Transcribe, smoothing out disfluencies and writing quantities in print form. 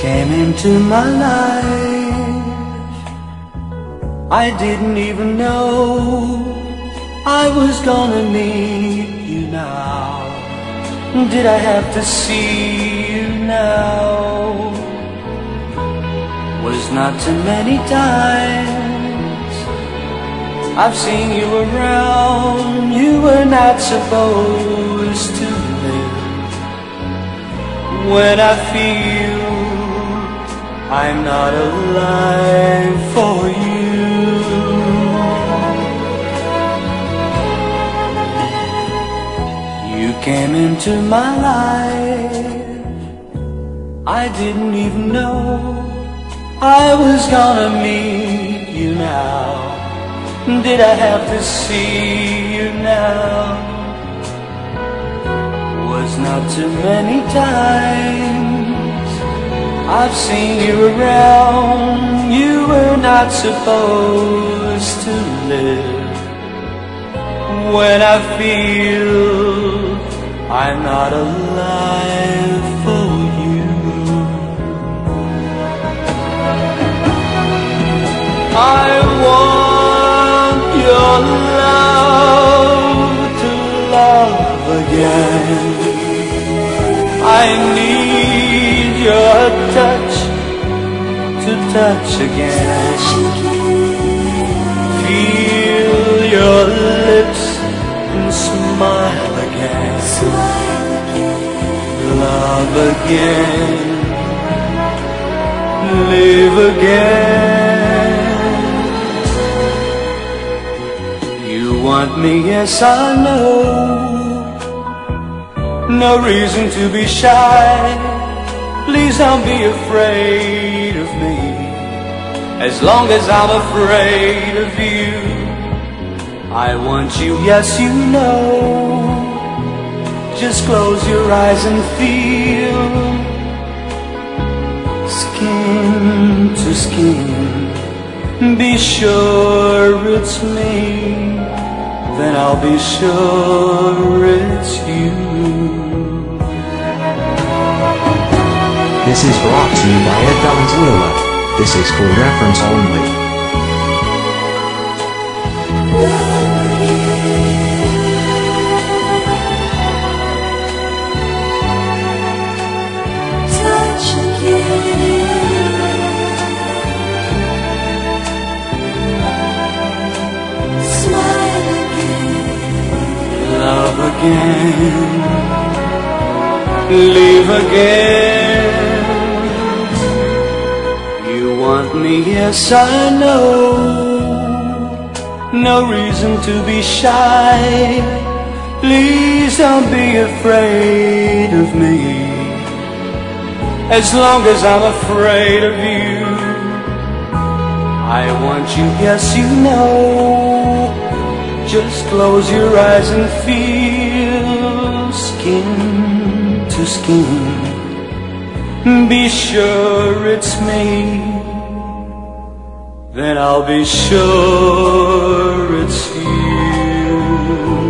came into my life. I didn't even know I was gonna meet you now. Did I have to see you now? Was not too many times I've seen you around. You were not supposed to live. When I feel I'm not alive for you, you came into my life. I didn't even know I was gonna meet you now. Did I have to see you now? Was not too many times I've seen you around. You were not supposed to live. When I feel I'm not alive for you, I want your love to love again. I need your touch to touch again. Feel your lips and smile again. Love again. Live again. You want me, yes I know. No reason to be shy. Please don't be afraid of me. As long as I'm afraid of you, I want you, yes you know. Just close your eyes and feel skin to skin. Be sure it's me, then I'll be sure it's you. This is brought to you by Ed Valenzuela. This is for reference only. Touch again. Smile again. Love again. Live again. You want me, yes I know. No reason to be shy. Please don't be afraid of me. As long as I'm afraid of you, I want you, yes you know. Just close your eyes and feel skin to skin. Be sure it's me, then I'll be sure it's you.